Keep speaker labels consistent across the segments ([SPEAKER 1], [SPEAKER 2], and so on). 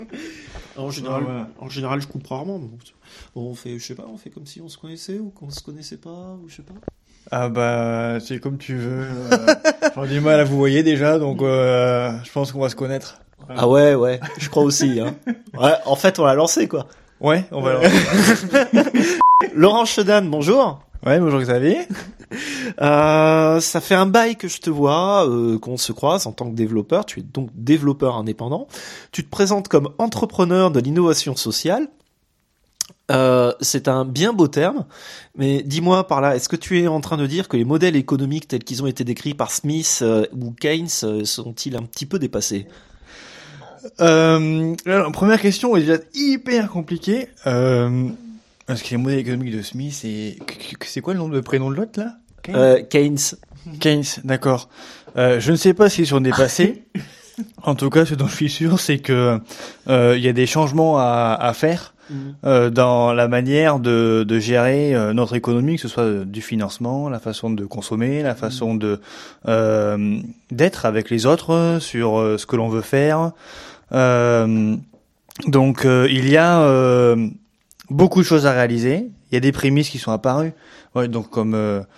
[SPEAKER 1] En général, je coupe rarement. Mais on fait, je sais pas, on fait comme si on se connaissait ou qu'on se connaissait pas, ou je sais pas.
[SPEAKER 2] Ah bah, c'est comme tu veux. J'ai du mal à vous voyez déjà, donc je pense qu'on va se connaître.
[SPEAKER 1] Ah ouais, je crois aussi. Hein. Ouais, en fait, on l'a lancé, quoi.
[SPEAKER 2] Ouais, on va.
[SPEAKER 1] Laurent Chedan, bonjour.
[SPEAKER 2] Ouais, bonjour Xavier.
[SPEAKER 1] Ça fait un bail que je te vois, qu'on se croise en tant que développeur. Tu es donc développeur indépendant. Tu te présentes comme entrepreneur de l'innovation sociale. C'est un bien beau terme, mais dis-moi par là, est-ce que tu es en train de dire que les modèles économiques tels qu'ils ont été décrits par Smith ou Keynes sont-ils un petit peu dépassés ?
[SPEAKER 2] Alors, première question est déjà hyper compliquée. Parce que les modèles économiques de Smith, c'est quoi le nom de prénom de l'autre là ?
[SPEAKER 1] Keynes.
[SPEAKER 2] Keynes, d'accord. Je ne sais pas s'ils sont dépassés. En tout cas, ce dont je suis sûr, c'est que il y a des changements à faire dans la manière de gérer notre économie, que ce soit du financement, la façon de consommer, la façon de d'être avec les autres sur ce que l'on veut faire. Donc, il y a beaucoup de choses à réaliser. Il y a des prémices qui sont apparues. Ouais, donc comme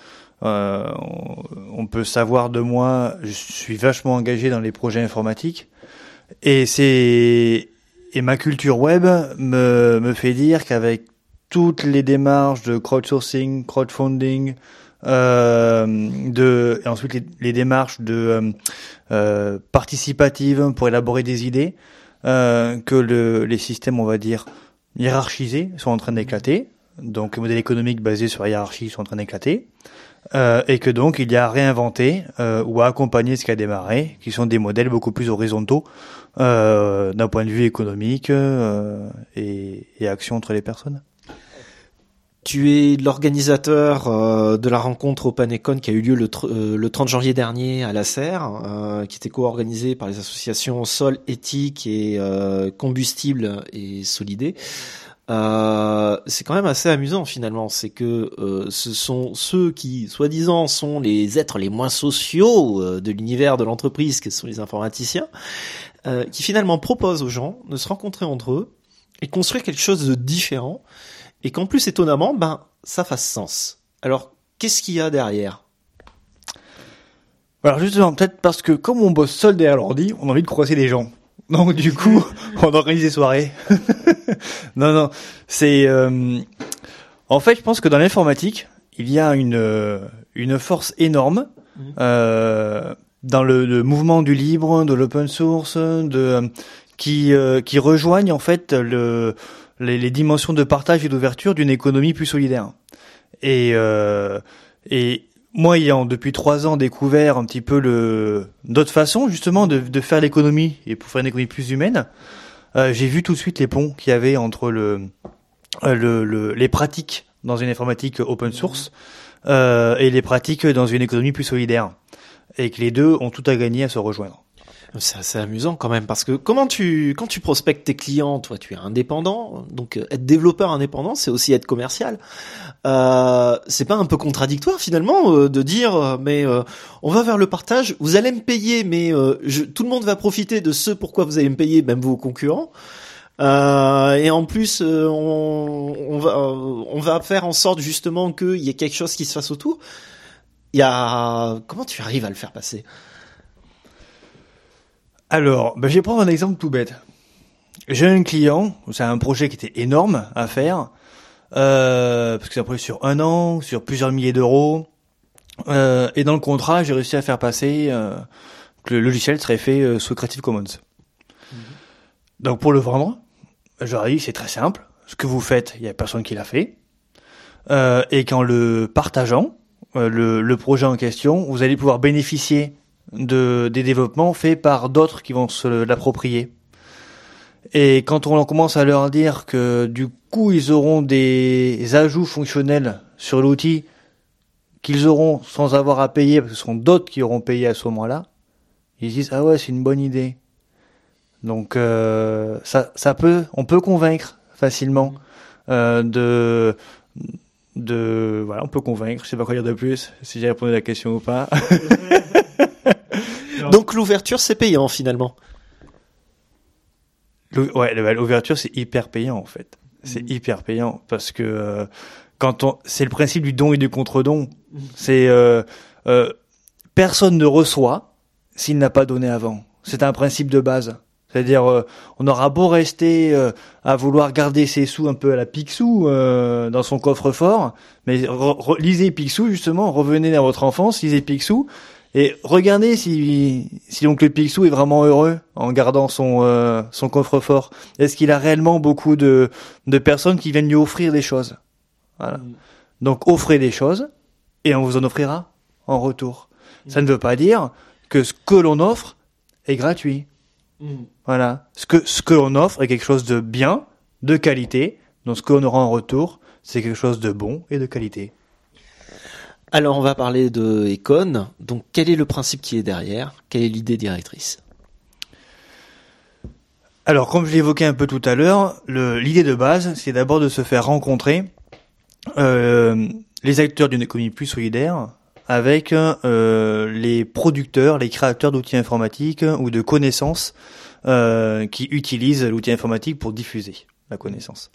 [SPEAKER 2] on peut savoir de moi, je suis vachement engagé dans les projets informatiques et ma culture web me fait dire qu'avec toutes les démarches de crowdsourcing, crowdfunding, et ensuite les démarches de participatives pour élaborer des idées, que les systèmes, on va dire, hiérarchisés sont en train d'éclater. Donc les modèles économiques basés sur la hiérarchie sont en train d'éclater. Et que donc il y a à réinventer ou à accompagner ce qui a démarré, qui sont des modèles beaucoup plus horizontaux d'un point de vue économique et action entre les personnes.
[SPEAKER 1] Tu es l'organisateur de la rencontre OpenEcon qui a eu lieu le 30 janvier dernier à la Serre, qui était co-organisée par les associations Sol, Éthique et Combustible et Solidé. C'est quand même assez amusant finalement, c'est que ce sont ceux qui, soi-disant, sont les êtres les moins sociaux de l'univers de l'entreprise, que sont les informaticiens, qui finalement proposent aux gens de se rencontrer entre eux et construire quelque chose de différent, et qu'en plus, étonnamment, ça fasse sens. Alors, qu'est-ce qu'il y a derrière ?
[SPEAKER 2] Alors justement, peut-être parce que comme on bosse seul derrière l'ordi, on a envie de croiser des gens. Donc du coup, on organise des soirées. Non, c'est en fait, je pense que dans l'informatique, il y a une force énorme dans le mouvement du libre, de l'open source, qui rejoignent en fait les dimensions de partage et d'ouverture d'une économie plus solidaire. Et moi, ayant depuis 3 ans découvert un petit peu d'autres façons justement de faire l'économie et pour faire une économie plus humaine, j'ai vu tout de suite les ponts qu'il y avait entre les pratiques dans une informatique open source et les pratiques dans une économie plus solidaire, et que les deux ont tout à gagner à se rejoindre.
[SPEAKER 1] C'est assez amusant quand même, parce que quand tu prospectes tes clients, toi tu es indépendant, donc être développeur indépendant c'est aussi être commercial. C'est pas un peu contradictoire finalement de dire mais on va vers le partage, vous allez me payer mais tout le monde va profiter de ce pourquoi vous allez me payer, même vos concurrents. Et en plus on va faire en sorte justement qu'il y ait quelque chose qui se fasse autour. Comment tu arrives à le faire passer ?
[SPEAKER 2] Alors, je vais prendre un exemple tout bête. J'ai un client, c'est un projet qui était énorme à faire, parce que c'est un projet sur 1 an, sur plusieurs milliers d'euros, et dans le contrat, j'ai réussi à faire passer que le logiciel serait fait sous Creative Commons. Donc pour le vendre, je leur ai dit, c'est très simple, ce que vous faites, il y a personne qui l'a fait, et qu'en le partageant, le projet en question, vous allez pouvoir bénéficier des développements faits par d'autres qui vont se l'approprier. Et quand on commence à leur dire que du coup ils auront des ajouts fonctionnels sur l'outil qu'ils auront sans avoir à payer, parce que ce seront d'autres qui auront payé à ce moment-là, ils se disent ah ouais, c'est une bonne idée. Donc on peut convaincre facilement voilà, on peut convaincre, je sais pas quoi dire de plus, si j'ai répondu à la question ou pas.
[SPEAKER 1] Donc l'ouverture c'est payant finalement.
[SPEAKER 2] L'ouverture, c'est hyper payant, en fait. C'est hyper payant parce que c'est le principe du don et du contre-don. C'est personne ne reçoit s'il n'a pas donné avant. C'est un principe de base. C'est-à-dire, on aura beau rester à vouloir garder ses sous un peu à la Picsou dans son coffre-fort, mais lisez Picsou justement, revenez dans votre enfance, lisez Picsou et regardez si donc le Picsou est vraiment heureux en gardant son coffre-fort. Est-ce qu'il a réellement beaucoup de personnes qui viennent lui offrir des choses? Voilà. Donc offrez des choses et on vous en offrira en retour. Ça ne veut pas dire que ce que l'on offre est gratuit. Voilà. Ce que l'on offre est quelque chose de bien, de qualité. Donc ce que l'on aura en retour, c'est quelque chose de bon et de qualité.
[SPEAKER 1] Alors on va parler de Econ. Donc quel est le principe qui est derrière? Quelle est l'idée directrice?
[SPEAKER 2] Alors comme je l'ai évoqué un peu tout à l'heure, l'idée de base, c'est d'abord de se faire rencontrer les acteurs d'une économie plus solidaire avec les producteurs, les créateurs d'outils informatiques ou de connaissances qui utilisent l'outil informatique pour diffuser la connaissance.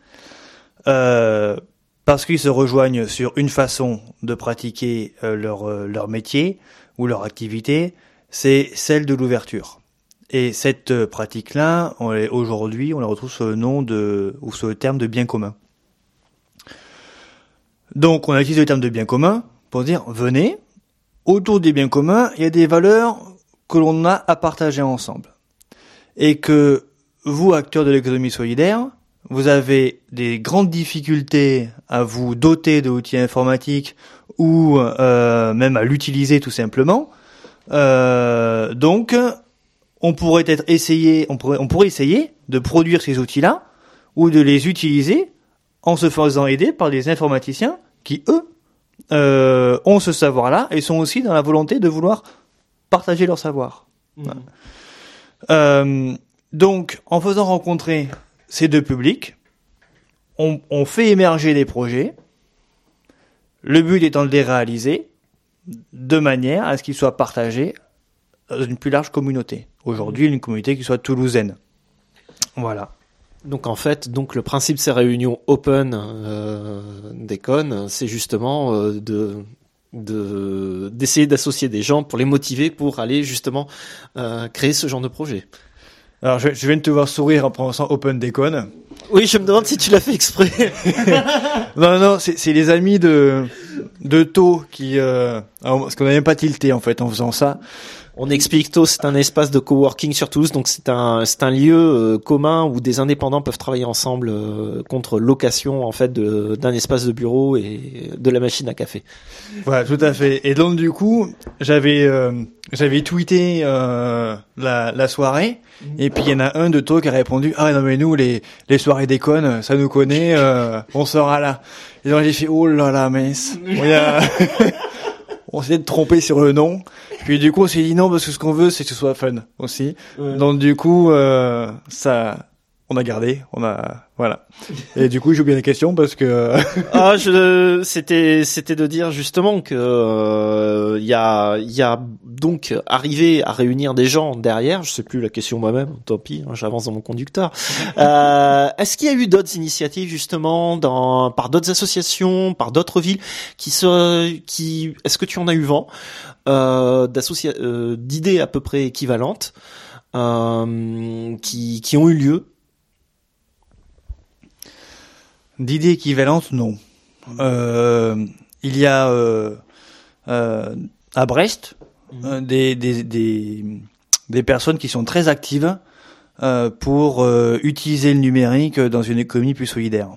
[SPEAKER 2] Parce qu'ils se rejoignent sur une façon de pratiquer leur métier ou leur activité, c'est celle de l'ouverture. Et cette pratique-là, aujourd'hui, on la retrouve sous le nom ou sous le terme de bien commun. Donc, on a utilisé le terme de bien commun pour dire, venez, autour des biens communs, il y a des valeurs que l'on a à partager ensemble. Et que vous, acteurs de l'économie solidaire, vous avez des grandes difficultés à vous doter d'outils informatiques ou même à l'utiliser tout simplement. Donc, on pourrait essayer de produire ces outils-là ou de les utiliser en se faisant aider par des informaticiens qui, eux, ont ce savoir-là et sont aussi dans la volonté de vouloir partager leur savoir. Donc, en faisant rencontrer ces deux publics, on fait émerger des projets, le but étant de les réaliser de manière à ce qu'ils soient partagés dans une plus large communauté. Aujourd'hui, une communauté qui soit toulousaine. Voilà.
[SPEAKER 1] Donc en fait, le principe de ces réunions open d'Econ, c'est justement d'essayer d'associer des gens pour les motiver pour aller justement créer ce genre de projet.
[SPEAKER 2] Alors je viens de te voir sourire en prononçant Open d'Econ.
[SPEAKER 1] Oui, je me demande si tu l'as fait exprès.
[SPEAKER 2] Non, c'est les amis de Tho qui parce qu'on n'a même pas tilté en fait en faisant ça.
[SPEAKER 1] On explique, Tho, c'est un espace de coworking sur Toulouse, donc c'est un lieu commun où des indépendants peuvent travailler ensemble contre location en fait d'un espace de bureau et de la machine à café.
[SPEAKER 2] Voilà, tout à fait. Et donc du coup, j'avais tweeté la soirée et puis il y en a un de Tho qui a répondu "Ah non mais nous les soirées d'Econ, ça nous connaît, on sera là." Et donc j'ai fait "Oh là là, mince." On s'est trompé sur le nom. Puis du coup, on s'est dit non parce que ce qu'on veut, c'est que ce soit fun aussi. Ouais. Donc du coup, ça, on a gardé, voilà. Et du coup, j'ai oublié la question parce que.
[SPEAKER 1] C'était de dire justement que il y a donc arrivé à réunir des gens derrière. Je sais plus la question moi-même. Tant pis, hein, j'avance dans mon conducteur. Est-ce qu'il y a eu d'autres initiatives justement par d'autres associations, par d'autres villes est-ce que tu en as eu vent d'idées à peu près équivalentes qui ont eu lieu?
[SPEAKER 2] D'idées équivalentes, non. Il y a à Brest des personnes qui sont très actives pour utiliser le numérique dans une économie plus solidaire.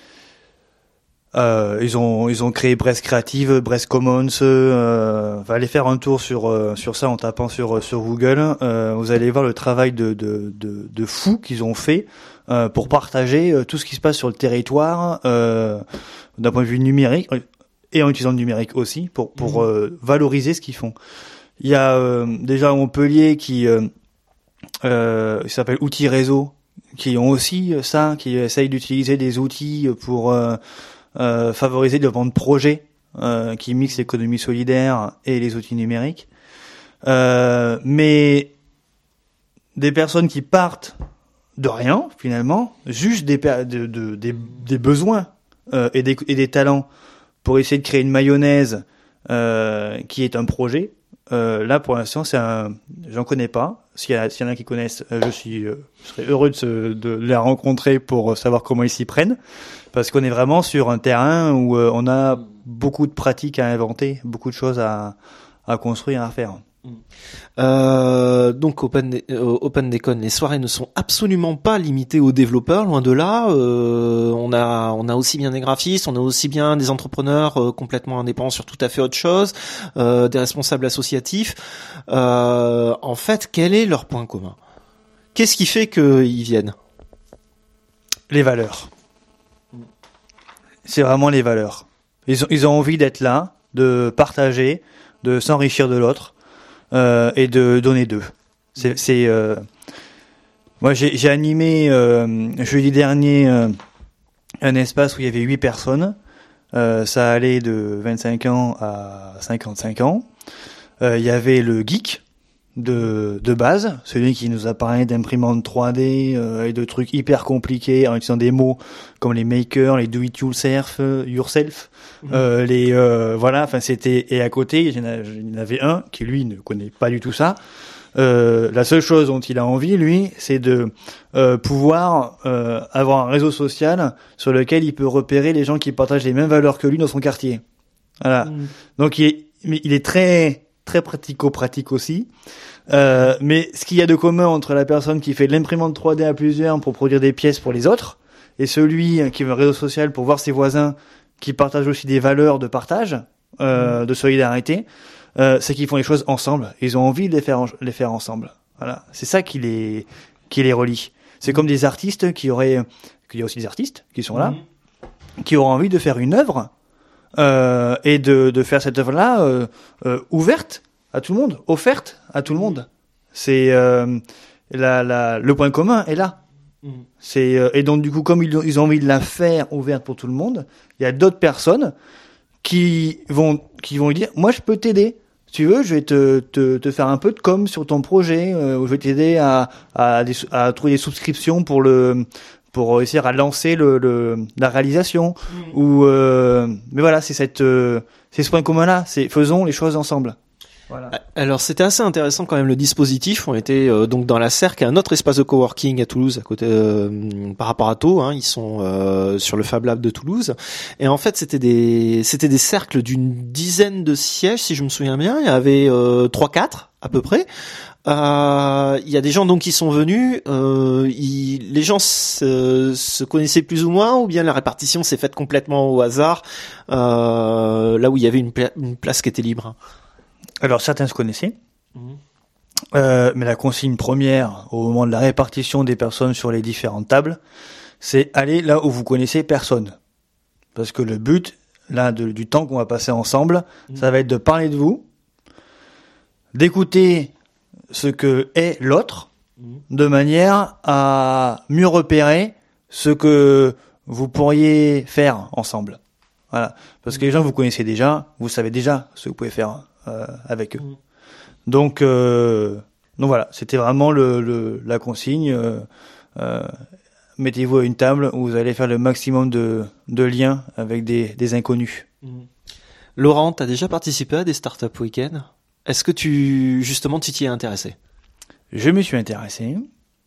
[SPEAKER 2] Ils ont créé Brest Creative, Brest Commons. Allez faire un tour sur ça en tapant sur Google. Vous allez voir le travail de fou qu'ils ont fait pour partager tout ce qui se passe sur le territoire d'un point de vue numérique et en utilisant le numérique aussi pour valoriser ce qu'ils font. Il y a déjà à Montpellier qui s'appelle Outils Réseau, qui ont aussi ça, qui essayent d'utiliser des outils pour favoriser le développement de projets qui mixent l'économie solidaire et les outils numériques. Mais des personnes qui partent de rien finalement, juste des besoins et des talents pour essayer de créer une mayonnaise qui est un projet. Là pour l'instant j'en connais pas. S'il y en a qui connaissent, je serais heureux de les rencontrer pour savoir comment ils s'y prennent, parce qu'on est vraiment sur un terrain où on a beaucoup de pratiques à inventer, beaucoup de choses à construire, à faire.
[SPEAKER 1] Donc OpenDecon, les soirées ne sont absolument pas limitées aux développeurs, loin de là. On a aussi bien des graphistes, on a aussi bien des entrepreneurs complètement indépendants sur tout à fait autre chose, des responsables associatifs. En fait, quel est leur point commun? Qu'est-ce qui fait qu'ils viennent?
[SPEAKER 2] Les valeurs. C'est vraiment les valeurs. Ils ont envie d'être là, de partager, de s'enrichir de l'autre. Et de donner d'eux. Moi j'ai animé jeudi dernier un espace où il y avait 8 personnes. Ça allait de 25 ans à 55 ans. Il y avait le geek de base, celui qui nous a parlé d'imprimantes 3D et de trucs hyper compliqués en utilisant des mots comme les makers, les do it yourself, voilà, enfin c'était, et à côté il y en avait un qui lui ne connaît pas du tout ça. La seule chose dont il a envie, lui, c'est de pouvoir avoir un réseau social sur lequel il peut repérer les gens qui partagent les mêmes valeurs que lui dans son quartier. Voilà. Donc il est très très pratico-pratique aussi. Mais ce qu'il y a de commun entre la personne qui fait de l'imprimante 3D à plusieurs pour produire des pièces pour les autres et celui qui veut un réseau social pour voir ses voisins qui partagent aussi des valeurs de partage, de solidarité, c'est qu'ils font les choses ensemble. Ils ont envie de les faire ensemble. Voilà. C'est ça qui les relie. C'est comme des artistes qu'il y a aussi des artistes qui sont là, qui auront envie de faire une œuvre, et de faire cette œuvre-là ouverte à tout le monde, offerte à tout le monde. C'est le point commun est là. Et donc du coup, comme ils ont envie de la faire ouverte pour tout le monde, il y a d'autres personnes qui vont lui dire, moi je peux t'aider. Si tu veux, je vais te faire un peu de com sur ton projet, ou je vais t'aider à trouver des souscriptions pour essayer à lancer la réalisation. Mais voilà, c'est ce point commun là, c'est faisons les choses ensemble. Voilà.
[SPEAKER 1] Alors c'était assez intéressant quand même le dispositif. On était donc dans la Serre, qui est un autre espace de coworking à Toulouse, à côté par rapport à Thau. Ils sont sur le Fab Lab de Toulouse. Et en fait c'était des cercles d'une dizaine de sièges, si je me souviens bien. Il y avait 3-4 à peu près. Il y a des gens donc qui sont venus. Les gens se connaissaient plus ou moins, ou bien la répartition s'est faite complètement au hasard, là où il y avait une place qui était libre.
[SPEAKER 2] Alors certains se connaissaient, mais la consigne première au moment de la répartition des personnes sur les différentes tables, c'est aller là où vous connaissez personne. Parce que le but là du temps qu'on va passer ensemble, ça va être de parler de vous, d'écouter ce que est l'autre, de manière à mieux repérer ce que vous pourriez faire ensemble. Voilà. Parce que les gens vous connaissez déjà, vous savez déjà ce que vous pouvez faire avec eux. Donc voilà, c'était vraiment la consigne. Mettez-vous à une table où vous allez faire le maximum de liens avec des inconnus.
[SPEAKER 1] Laurent, t'as déjà participé à des startup week-ends? Est-ce que tu t'y es intéressé?
[SPEAKER 2] Je me suis intéressé,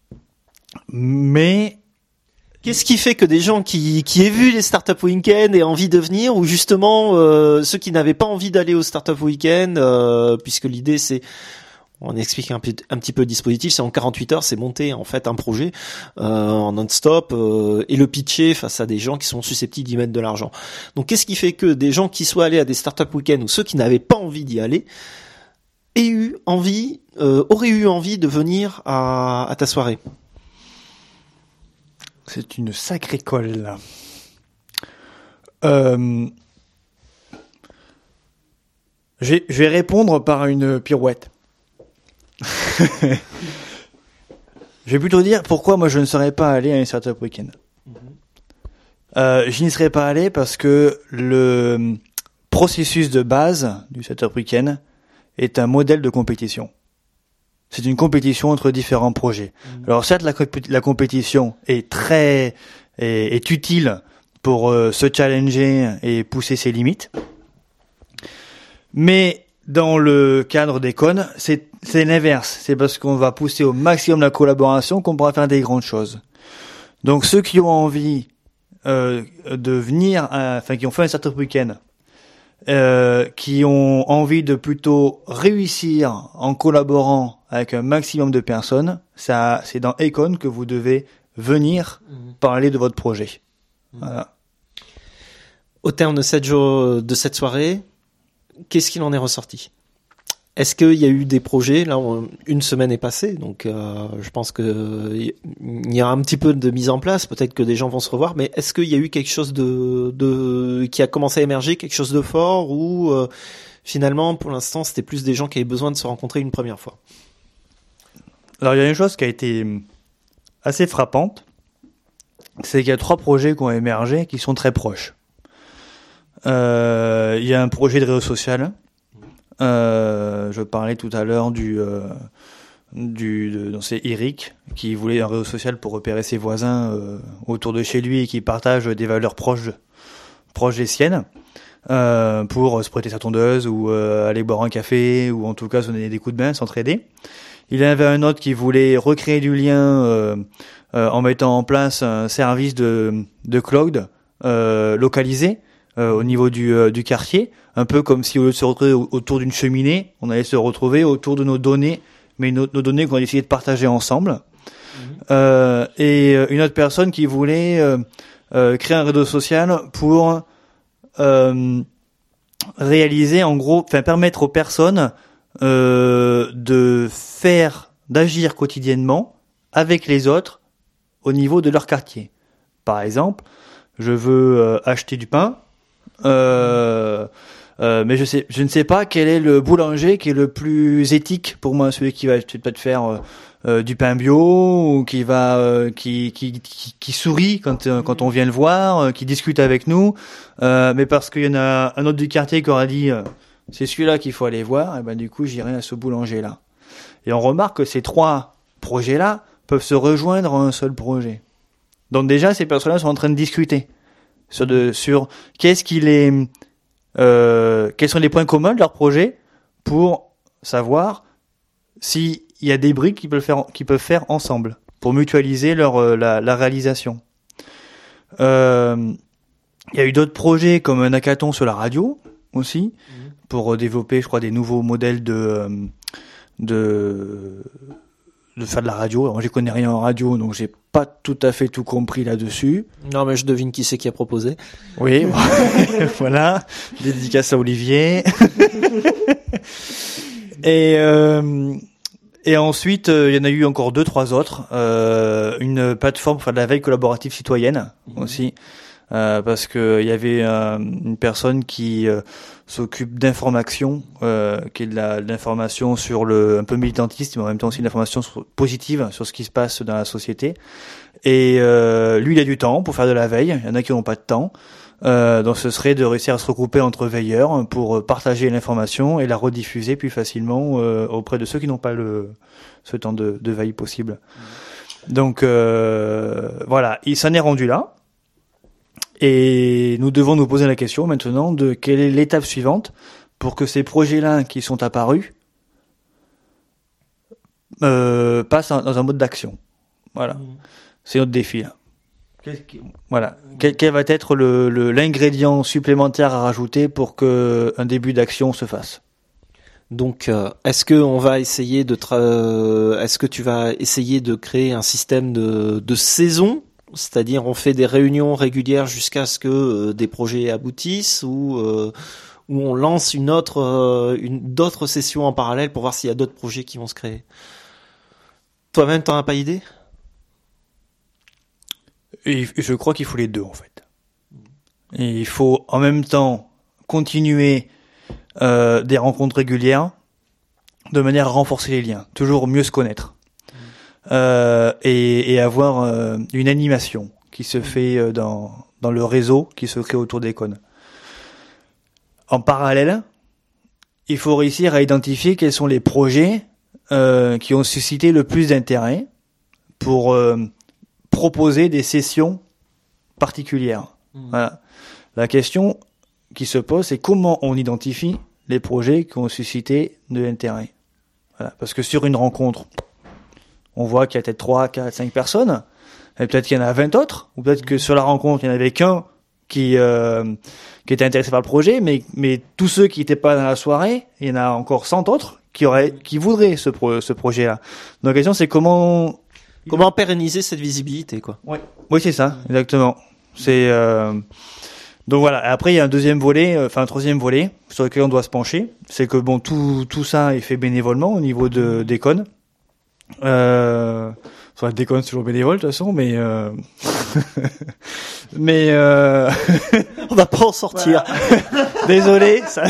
[SPEAKER 2] mais
[SPEAKER 1] qu'est-ce qui fait que des gens qui aient vu les startup week-ends aient envie de venir, ou justement ceux qui n'avaient pas envie d'aller au startup week-end, puisque l'idée c'est, on explique un petit peu le dispositif, c'est en 48 heures, c'est monter en fait un projet en non-stop et le pitcher face à des gens qui sont susceptibles d'y mettre de l'argent. Donc qu'est-ce qui fait que des gens qui soient allés à des startup week-ends, ou ceux qui n'avaient pas envie d'y aller, auraient eu envie de venir à ta soirée?
[SPEAKER 2] C'est une sacrée colle, là. Je vais répondre par une pirouette. Je vais plutôt dire pourquoi moi je ne serais pas allé à un startup week-end. Je n'y serais pas allé parce que le processus de base du startup week-end est un modèle de compétition. C'est une compétition entre différents projets. Alors certes, la compétition est est utile pour se challenger et pousser ses limites. Mais dans le cadre des cônes, c'est l'inverse. C'est parce qu'on va pousser au maximum la collaboration qu'on pourra faire des grandes choses. Donc ceux qui ont envie de venir, qui ont fait un startup week-end, qui ont envie de plutôt réussir en collaborant avec un maximum de personnes, c'est dans Econ que vous devez venir parler de votre projet. Voilà.
[SPEAKER 1] Au terme de cette soirée, qu'est-ce qu'il en est ressorti ? Est-ce qu'il y a eu des projets ? Là, une semaine est passée, donc je pense que il y a un petit peu de mise en place. Peut-être que des gens vont se revoir, mais est-ce qu'il y a eu quelque chose qui a commencé à émerger, quelque chose de fort, ou finalement, pour l'instant, c'était plus des gens qui avaient besoin de se rencontrer une première fois ?
[SPEAKER 2] Alors, il y a une chose qui a été assez frappante, c'est qu'il y a 3 projets qui ont émergé qui sont très proches. Il y a un projet de réseau social. Je parlais tout à l'heure c'est Eric qui voulait un réseau social pour repérer ses voisins autour de chez lui et qui partagent des valeurs proches des siennes, pour se prêter sa tondeuse ou aller boire un café ou en tout cas se donner des coups de main, s'entraider. Il y avait un autre qui voulait recréer du lien en mettant en place un service de cloud localisé au niveau du quartier, un peu comme si au lieu de se retrouver autour d'une cheminée, on allait se retrouver autour de nos données, mais nos données qu'on allait essayer de partager ensemble. Et une autre personne qui voulait créer un réseau social pour réaliser, en gros, permettre aux personnes d'agir quotidiennement avec les autres au niveau de leur quartier. Par exemple, je veux acheter du pain, mais je ne sais pas quel est le boulanger qui est le plus éthique pour moi, celui qui va peut-être faire du pain bio, ou qui sourit quand on vient le voir, qui discute avec nous, mais parce qu'il y en a un autre du quartier qui aura dit c'est celui-là qu'il faut aller voir, et ben du coup j'irai à ce boulanger-là. Et on remarque que ces 3 projets-là peuvent se rejoindre en un seul projet. Donc déjà ces personnes-là sont en train de discuter sur qu'est-ce qu'il est, quels sont les points communs de leur projet pour savoir s'il y a des briques qu'ils peuvent faire ensemble pour mutualiser la réalisation. Il y a eu d'autres projets comme un hackathon sur la radio aussi, pour développer, je crois, des nouveaux modèles de faire de la radio. Alors, j'y connais rien en radio, donc j'ai pas tout à fait tout compris là-dessus.
[SPEAKER 1] Non, mais je devine qui c'est qui a proposé.
[SPEAKER 2] Oui, voilà. Dédicace à Olivier. Et ensuite, il y en a eu encore 2-3 autres. Une plateforme pour faire de la veille collaborative citoyenne aussi. Parce que il y avait une personne qui s'occupe d'information, qui est de l'information sur un peu militantiste, mais en même temps aussi de l'information positive sur ce qui se passe dans la société. Et lui, il a du temps pour faire de la veille. Il y en a qui n'ont pas de temps. Donc ce serait de réussir à se regrouper entre veilleurs pour partager l'information et la rediffuser plus facilement auprès de ceux qui n'ont pas ce temps de veille possible. Donc voilà, il s'en est rendu là. Et nous devons nous poser la question maintenant de quelle est l'étape suivante pour que ces projets-là qui sont apparus passent dans un mode d'action. Voilà, c'est notre défi là. Voilà, quel va être l'ingrédient supplémentaire à rajouter pour que un début d'action se fasse?
[SPEAKER 1] Donc, est-ce que tu vas essayer de créer un système de saison? C'est-à-dire, on fait des réunions régulières jusqu'à ce que des projets aboutissent, ou on lance d'autres sessions en parallèle pour voir s'il y a d'autres projets qui vont se créer. Toi-même, t'en as pas idée?
[SPEAKER 2] Et je crois qu'il faut les deux en fait. Et il faut en même temps continuer des rencontres régulières de manière à renforcer les liens, toujours mieux se connaître. Et avoir une animation qui se fait dans le réseau qui se crée autour des cônes. En parallèle, il faut réussir à identifier quels sont les projets qui ont suscité le plus d'intérêt pour proposer des sessions particulières. Voilà. La question qui se pose, c'est comment on identifie les projets qui ont suscité de l'intérêt. Voilà. Parce que sur une rencontre, on voit qu'il y a peut-être 3, 4, 5 personnes, et peut-être qu'il y en a 20 autres, ou peut-être que sur la rencontre, il n'y en avait qu'un qui était intéressé par le projet, mais tous ceux qui n'étaient pas dans la soirée, il y en a encore 100 autres qui voudraient ce projet-là. Donc la question, c'est comment
[SPEAKER 1] pérenniser cette visibilité, quoi.
[SPEAKER 2] Ouais. Oui, c'est ça, exactement. C'est donc voilà. Après, il y a un troisième volet sur lequel on doit se pencher. C'est que bon, tout ça est fait bénévolement au niveau de d'Econ. Sur la déconne, c'est toujours bénévole de toute façon, mais
[SPEAKER 1] on va pas en sortir.
[SPEAKER 2] Voilà. Désolé. Ça...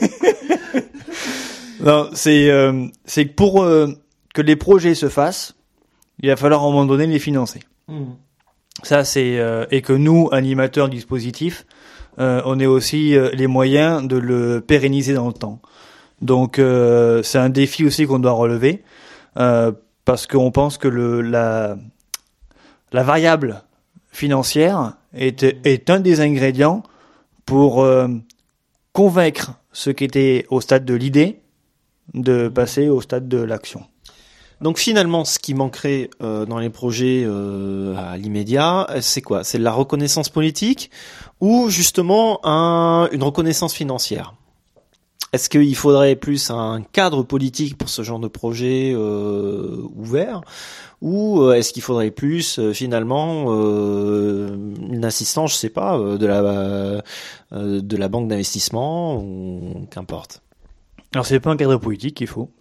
[SPEAKER 2] non, c'est que pour que les projets se fassent, il va falloir à un moment donné les financer. Ça, c'est et que nous, animateurs du dispositif, on ait aussi les moyens de le pérenniser dans le temps. Donc, c'est un défi aussi qu'on doit relever. Parce qu'on pense que la variable financière est un des ingrédients pour convaincre ceux qui étaient au stade de l'idée de passer au stade de l'action.
[SPEAKER 1] Donc finalement, ce qui manquerait dans les projets à l'immédiat, c'est quoi ? C'est de la reconnaissance politique ou justement une reconnaissance financière ? Est-ce qu'il faudrait plus un cadre politique pour ce genre de projet ouvert, ou est-ce qu'il faudrait plus finalement une assistance, je sais pas, de la banque d'investissement ou qu'importe.
[SPEAKER 2] Alors c'est pas un cadre politique qu'il faut.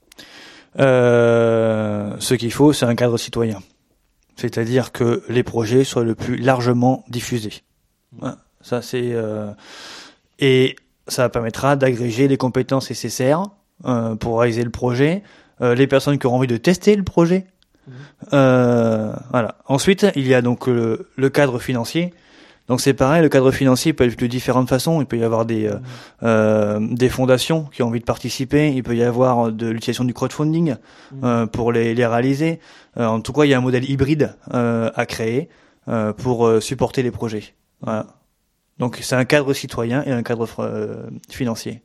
[SPEAKER 2] Ce qu'il faut, c'est un cadre citoyen, c'est-à-dire que les projets soient le plus largement diffusés. Voilà. Ça c'est et ça permettra d'agréger les compétences nécessaires pour réaliser le projet, les personnes qui auront envie de tester le projet. Voilà. Ensuite, il y a donc le cadre financier. Donc c'est pareil, le cadre financier peut être de différentes façons. Il peut y avoir des fondations qui ont envie de participer. Il peut y avoir de l'utilisation du crowdfunding pour les réaliser. En tout cas, il y a un modèle hybride à créer pour supporter les projets. Voilà. Donc c'est un cadre citoyen et un cadre financier.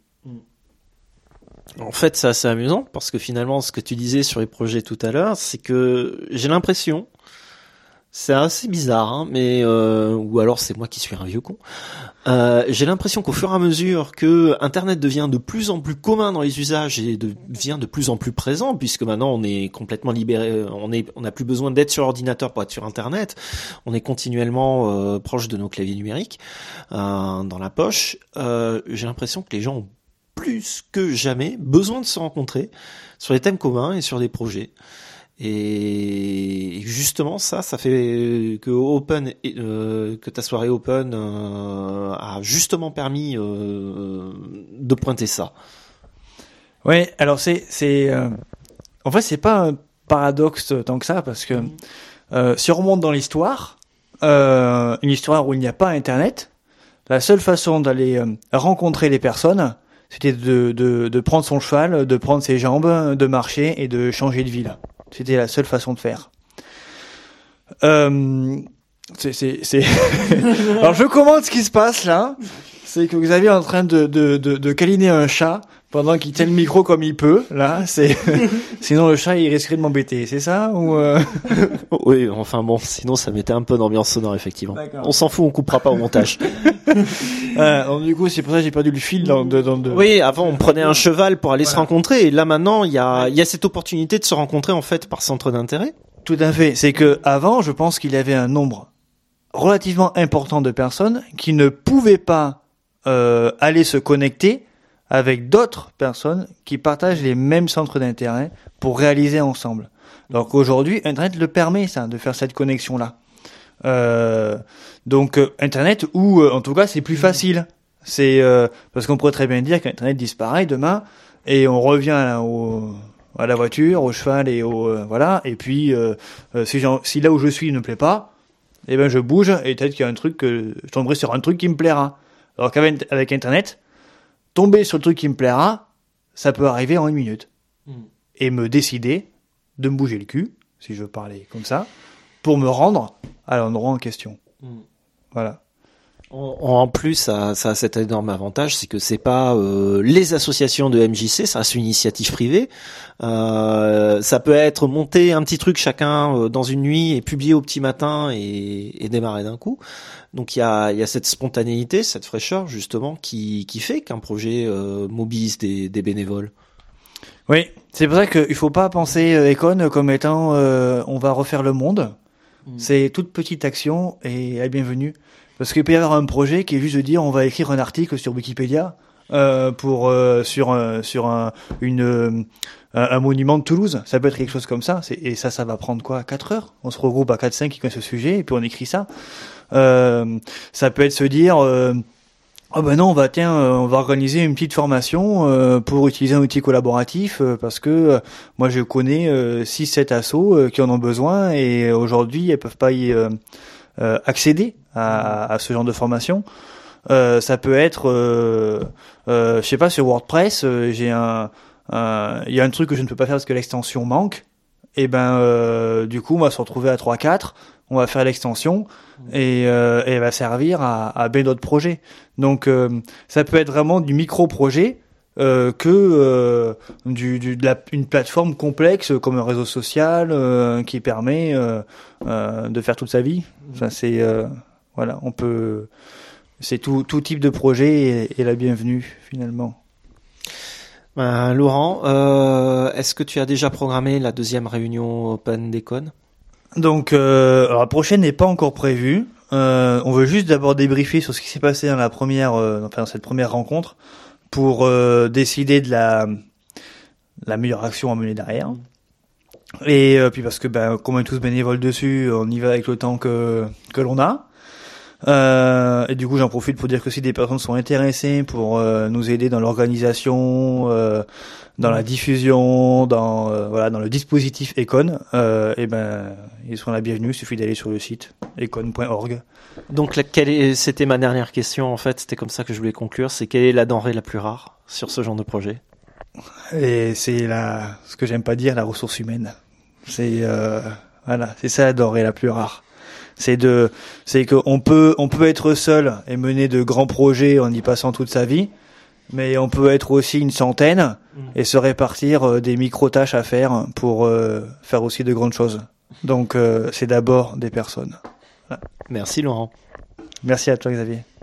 [SPEAKER 1] En fait, c'est assez amusant parce que finalement, ce que tu disais sur les projets tout à l'heure, c'est que j'ai l'impression, c'est assez bizarre, hein, mais ou alors c'est moi qui suis un vieux con. J'ai l'impression qu'au fur et à mesure que Internet devient de plus en plus commun dans les usages et devient de plus en plus présent, puisque maintenant on est complètement libéré, on n'a plus besoin d'être sur ordinateur pour être sur Internet, on est continuellement proche de nos claviers numériques dans la poche. J'ai l'impression que les gens ont plus que jamais besoin de se rencontrer sur des thèmes communs et sur des projets. Et justement, ça fait que ta soirée Open a justement permis de pointer ça.
[SPEAKER 2] Ouais, alors en fait c'est pas un paradoxe tant que ça parce que si on remonte dans l'histoire, une histoire où il n'y a pas Internet, la seule façon d'aller rencontrer les personnes, c'était de prendre son cheval, de prendre ses jambes, de marcher et de changer de ville. C'était la seule façon de faire. Alors je commande ce qui se passe là. C'est que Xavier est en train de câliner un chat pendant qu'il tient le micro comme il peut. Là, sinon le chat il risquerait de m'embêter. C'est ça ou
[SPEAKER 1] Oui, enfin bon, sinon ça mettait un peu d'ambiance sonore effectivement. D'accord. On s'en fout, on coupera pas au montage.
[SPEAKER 2] Donc du coup, c'est pour ça que j'ai perdu le fil de...
[SPEAKER 1] Oui, avant on prenait un cheval pour aller se rencontrer, et là maintenant il y a cette opportunité de se rencontrer en fait par centre d'intérêt.
[SPEAKER 2] Tout à fait. C'est que avant, je pense qu'il y avait un nombre relativement important de personnes qui ne pouvaient pas aller se connecter avec d'autres personnes qui partagent les mêmes centres d'intérêt pour réaliser ensemble. Donc aujourd'hui, Internet le permet, ça, de faire cette connexion-là. Donc Internet, ou en tout cas c'est plus facile. C'est parce qu'on pourrait très bien dire qu'Internet disparaît demain et on revient à la voiture, au cheval et voilà. Et puis si là où je suis il ne me plaît pas, eh ben je bouge et peut-être qu'il y a un truc que je tomberai sur un truc qui me plaira. Alors qu'avec Internet, tomber sur le truc qui me plaira, ça peut arriver en 1 minute. et me décider de me bouger le cul, si je veux parler comme ça, pour me rendre à l'endroit en question. Voilà.
[SPEAKER 1] En plus, ça a cet énorme avantage, c'est que c'est pas les associations de MJC, ça reste une initiative privée. Ça peut être monter un petit truc chacun dans une nuit et publier au petit matin et démarrer d'un coup. Donc il y a cette spontanéité, cette fraîcheur justement qui fait qu'un projet mobilise des bénévoles.
[SPEAKER 2] Oui, c'est pour ça qu'il faut pas penser Econ comme étant on va refaire le monde. C'est toute petite action et la bienvenue. Parce qu'il peut y avoir un projet qui est juste de dire on va écrire un article sur Wikipédia sur un monument de Toulouse. Ça peut être quelque chose comme ça. Et ça va prendre quoi, 4 heures? On se regroupe à 4-5 qui connaissent ce sujet et puis on écrit ça. Ça peut être se dire oh ben non, on va organiser une petite formation pour utiliser un outil collaboratif parce que moi je connais 6-7 assos qui en ont besoin et aujourd'hui elles peuvent pas y accéder à ce genre de formation. Ça peut être je sais pas, sur WordPress il y a un truc que je ne peux pas faire parce que l'extension manque. Et du coup on va se retrouver à 3-4, on va faire l'extension et elle va servir à bien d'autres projets. Donc ça peut être vraiment du micro-projet que une plateforme complexe comme un réseau social qui permet de faire toute sa vie. Ça c'est voilà, on peut, c'est tout type de projet est la bienvenue finalement.
[SPEAKER 1] Laurent, est-ce que tu as déjà programmé la deuxième réunion Open d'Econ?
[SPEAKER 2] Donc alors la prochaine n'est pas encore prévue. On veut juste d'abord débriefer sur ce qui s'est passé dans dans cette première rencontre pour décider de la meilleure action à mener derrière. Et puis parce que comme on est tous bénévoles dessus, on y va avec le temps que l'on a. Et du coup, j'en profite pour dire que si des personnes sont intéressées pour nous aider dans l'organisation, dans la diffusion, dans le dispositif Econ, ils seront la bienvenue. Il suffit d'aller sur le site econ.org.
[SPEAKER 1] Donc c'était ma dernière question en fait. C'était comme ça que je voulais conclure. C'est quelle est la denrée la plus rare sur ce genre de projet?
[SPEAKER 2] Et c'est ce que j'aime pas dire, la ressource humaine. C'est c'est ça la denrée la plus rare. C'est qu'on peut être seul et mener de grands projets en y passant toute sa vie, mais on peut être aussi une centaine et se répartir des micro-tâches à faire pour faire aussi de grandes choses. Donc c'est d'abord des personnes. Voilà.
[SPEAKER 1] Merci Laurent.
[SPEAKER 2] Merci à toi Xavier.